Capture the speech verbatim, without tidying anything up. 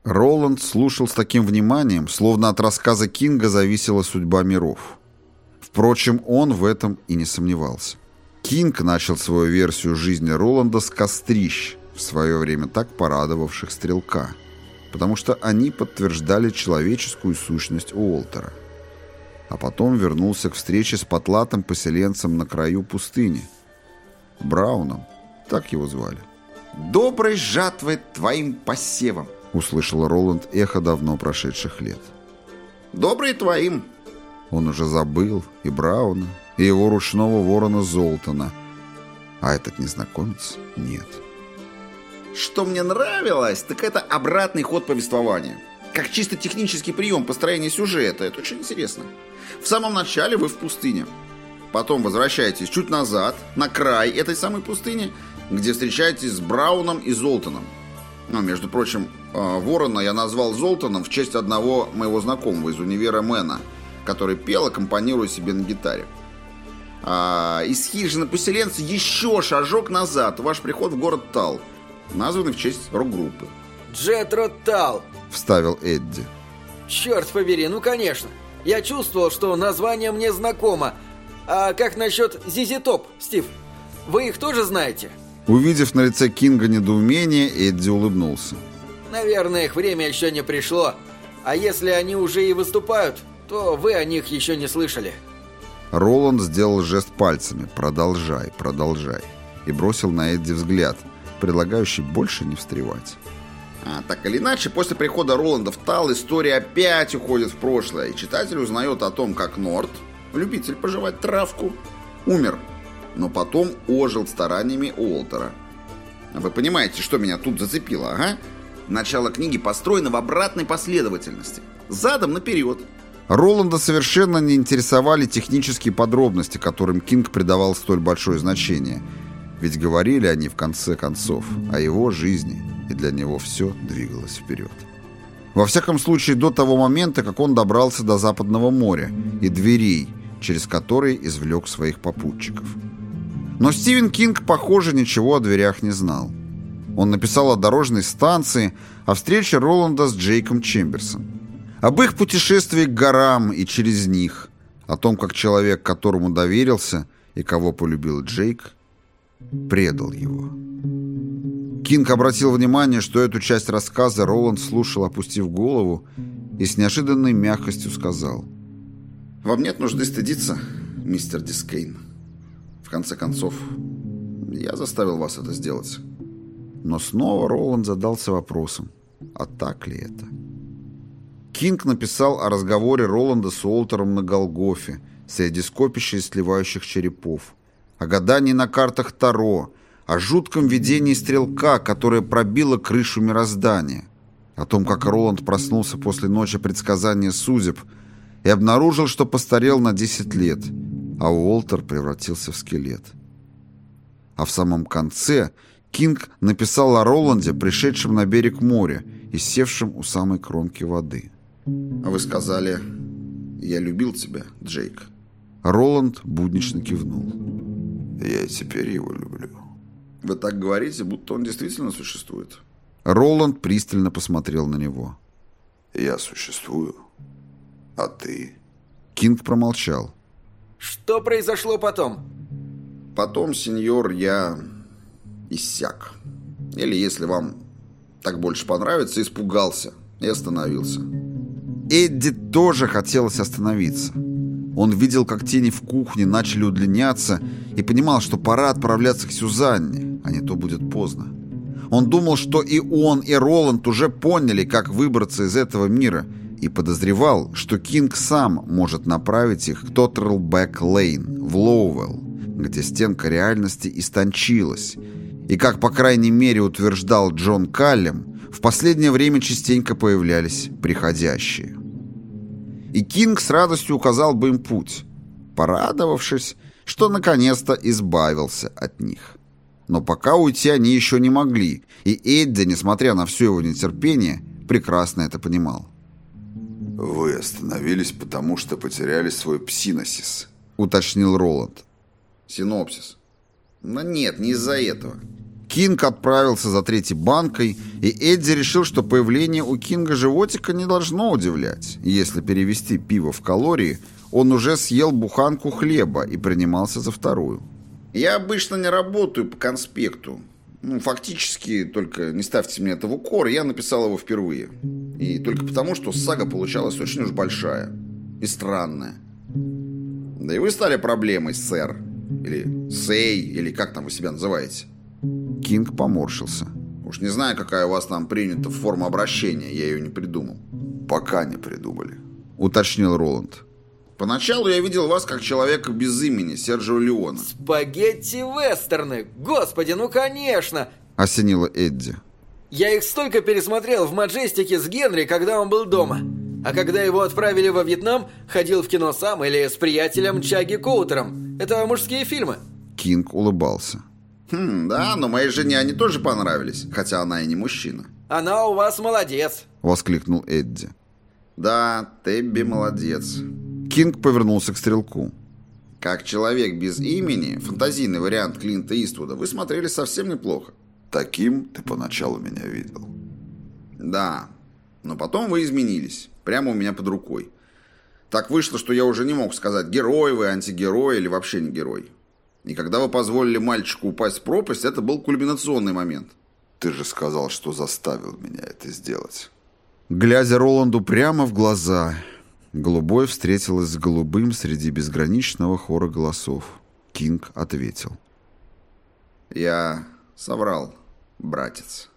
Роланд слушал с таким вниманием, словно от рассказа Кинга зависела судьба миров. Впрочем, он в этом и не сомневался. Кинг начал свою версию жизни Роланда с кострищ, в свое время так порадовавших стрелка, потому что они подтверждали человеческую сущность Уолтера. А потом вернулся к встрече с потлатым поселенцем на краю пустыни. Брауном, так его звали. «Доброй жатвы твоим посевам!» — услышал Роланд эхо давно прошедших лет. «Доброй твоим!» Он уже забыл и Брауна, и его ручного ворона Золтана. А этот незнакомец — нет. Что мне нравилось, так это обратный ход повествования. Как чисто технический прием построения сюжета. Это очень интересно. В самом начале вы в пустыне. Потом возвращаетесь чуть назад, на край этой самой пустыни, где встречаетесь с Брауном и Золтаном. Ну, между прочим, ворона я назвал Золтаном в честь одного моего знакомого из универа Мэна, который пел, аккомпанируя себе на гитаре. А из хижины поселенца еще шажок назад ваш приход в город Тал, названный в честь рок-группы. «Джетро Тал», — вставил Эдди. «Черт побери, ну конечно. Я чувствовал, что название мне знакомо. А как насчет Зизи Топ, Стив? Вы их тоже знаете?» Увидев на лице Кинга недоумение, Эдди улыбнулся. «Наверное, их время еще не пришло. А если они уже и выступают, то вы о них еще не слышали». Роланд сделал жест пальцами «продолжай, продолжай» и бросил на Эдди взгляд, предлагающий больше не встревать. А, так или иначе, после прихода Роланда в Тал история опять уходит в прошлое, и читатель узнает о том, как Норд, любитель пожевать травку, умер, но потом ожил стараниями Уолтера. Вы понимаете, что меня тут зацепило, ага? Начало книги построено в обратной последовательности, задом наперед. Роланда совершенно не интересовали технические подробности, которым Кинг придавал столь большое значение, ведь говорили они, в конце концов, о его жизни, и для него все двигалось вперед. Во всяком случае, до того момента, как он добрался до Западного моря и дверей, через которые извлек своих попутчиков. Но Стивен Кинг, похоже, ничего о дверях не знал. Он написал о дорожной станции, о встрече Роланда с Джейком Чемберсом, об их путешествии к горам и через них, о том, как человек, которому доверился и кого полюбил Джейк, предал его. Кинг обратил внимание, что эту часть рассказа Роланд слушал, опустив голову, и с неожиданной мягкостью сказал: «Вам нет нужды стыдиться, мистер Дискейн. В конце концов, я заставил вас это сделать». Но снова Роланд задался вопросом: а так ли это? Кинг написал о разговоре Роланда с Уолтером на Голгофе среди скопища и сливающих черепов, о гадании на картах Таро, о жутком видении стрелка, которое пробило крышу мироздания, о том, как Роланд проснулся после ночи предсказания судеб и обнаружил, что постарел на десять лет, а Уолтер превратился в скелет. А в самом конце Кинг написал о Роланде, пришедшем на берег моря и севшем у самой кромки воды. А вы сказали: «Я любил тебя, Джейк». Роланд буднично кивнул. «Я теперь его люблю». Вы так говорите, будто он действительно существует. Роланд пристально посмотрел на него. «Я существую, а ты?» Кинг промолчал. «Что произошло потом?» «Потом, сеньор, я иссяк. Или, если вам так больше понравится, испугался и остановился». Эдди тоже хотелось остановиться. Он видел, как тени в кухне начали удлиняться, и понимал, что пора отправляться к Сюзанне, а не то будет поздно. Он думал, что и он, и Роланд уже поняли, как выбраться из этого мира, и подозревал, что Кинг сам может направить их к Тотерлбэк-Лейн, в Лоуэлл, где стенка реальности истончилась, и, как по крайней мере утверждал Джон Каллем, в последнее время частенько появлялись приходящие. И Кинг с радостью указал бы им путь, порадовавшись, что наконец-то избавился от них. Но пока уйти они еще не могли, и Эдди, несмотря на все его нетерпение, прекрасно это понимал. «Вы остановились, потому что потеряли свой псиносис», — уточнил Роланд. «Синопсис». Но нет, не из-за этого. Кинг отправился за третьей банкой, и Эдди решил, что появление у Кинга животика не должно удивлять. Если перевести пиво в калории, он уже съел буханку хлеба и принимался за вторую. Я обычно не работаю по конспекту. Ну, фактически, только не ставьте мне это в укор, я написал его впервые. И только потому, что сага получалась очень уж большая и странная. Да и вы стали проблемой, сэр. Или сэй, или как там вы себя называете. Кинг поморщился. Уж не знаю, какая у вас там принята форма обращения, я ее не придумал. Пока не придумали, уточнил Роланд. Поначалу я видел вас как человека без имени, Серджио Леона. Спагетти-вестерны! Господи, ну конечно! Осенило Эдди. Я их столько пересмотрел в Маджестике с Генри, когда он был дома. А когда его отправили во Вьетнам, ходил в кино сам или с приятелем Чаги Коутером. Это мужские фильмы. Кинг улыбался. Хм, да, но моей жене они тоже понравились, хотя она и не мужчина. Она у вас молодец, воскликнул Эдди. Да, Тебби молодец. Кинг повернулся к стрелку. Как человек без имени, фантазийный вариант Клинта Иствуда, вы смотрелись совсем неплохо. Таким ты поначалу меня видел. Да, но потом вы изменились, прямо у меня под рукой. Так вышло, что я уже не мог сказать, герой вы, антигерой или вообще не герой. И когда вы позволили мальчику упасть в пропасть, это был кульминационный момент. Ты же сказал, что заставил меня это сделать. Глядя Роланду прямо в глаза, голубой встретилась с голубым среди безграничного хора голосов. Кинг ответил. Я соврал, братец.